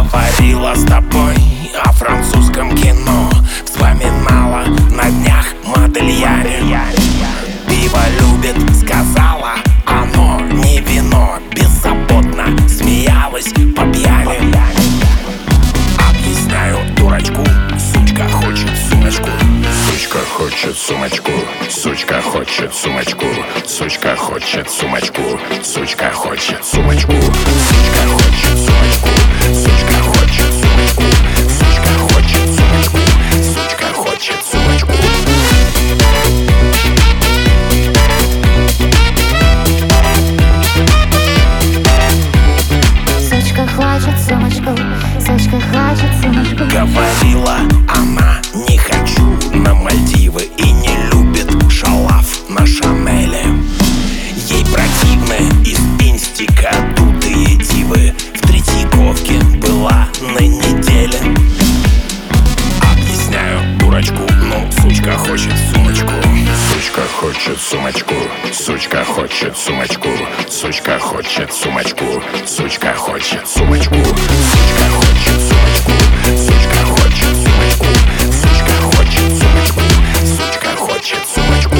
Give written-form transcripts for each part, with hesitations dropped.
Говорила с тобой о французском кино, вспоминала на днях Модельяне. Пиво любит, сказала, оно не вино. Беззаботно смеялась по пьяни. Объясняю дурачку, сучка хочет сумочку. Сучка хочет сумочку, сучка хочет сумочку, сучка хочет сумочку, сучка хочет сумочку, сучка хочет сумочку, сучка хочет сумочку, сучка хочет сумочку, сучка хочет сумочку. Сучка хочет сумочку, сучка хочет сумочку. Говорила она, не хочу на Мальдивы и не любит шалав на Шанеле. Ей противны из инстика дутые дивы. В Третьяковке была на неделе. Объясняю дурачку, ну, сучка хочет сумочку. Сучка хочет сумочку, сучка хочет сумочку, сучка хочет сумочку, сучка хочет сумочку, сучка хочет сумочку, сучка хочет сумочку, сучка хочет сумочку, сучка хочет сумочку.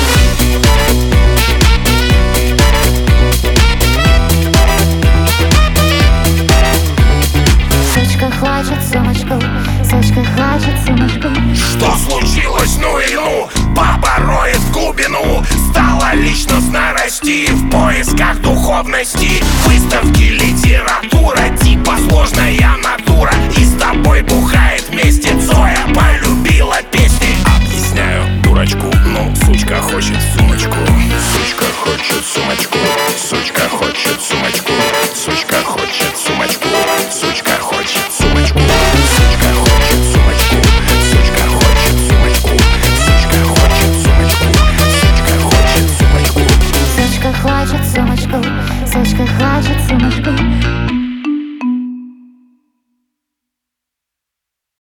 Сучка хочет сумочку, сучка хочет сумочку. Что случилось, ну и ну? Баба роет в глубину. Стала личностно расти в поисках духовности. Выставки, литература, типа сложная натура. И с тобой бухает вместе Цоя. Полюбила песни. Объясняю дурачку, ну, сучка хочет сумочку. Сучка хочет сумочку, сучка хочет сумочку, сучка хочет сумочку, сучка хочет сумочку, сучка хочет сумочку, сучка хочет сумочку, сучка хочет сумочку, сучка хочет сумочку. Сучка хочет сумочку, сучка хочет сумочку.